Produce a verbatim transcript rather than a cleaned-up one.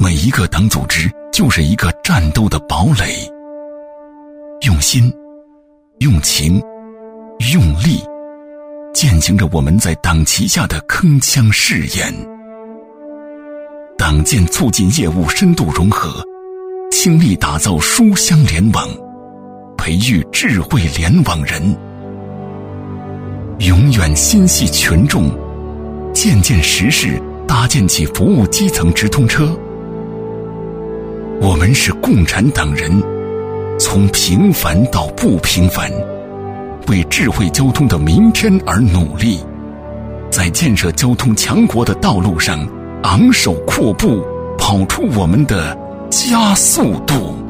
每一个党组织就是一个战斗的堡垒，用心、用情、用力，践行着我们在党旗下的铿锵誓言。党建促进业务深度融合，倾力打造书香联网，培育智慧联网人，永远心系群众，渐渐实事搭建起服务基层直通车。我们是共产党人，从平凡到不平凡，为智慧交通的明天而努力，在建设交通强国的道路上昂首阔步，跑出我们的加速度。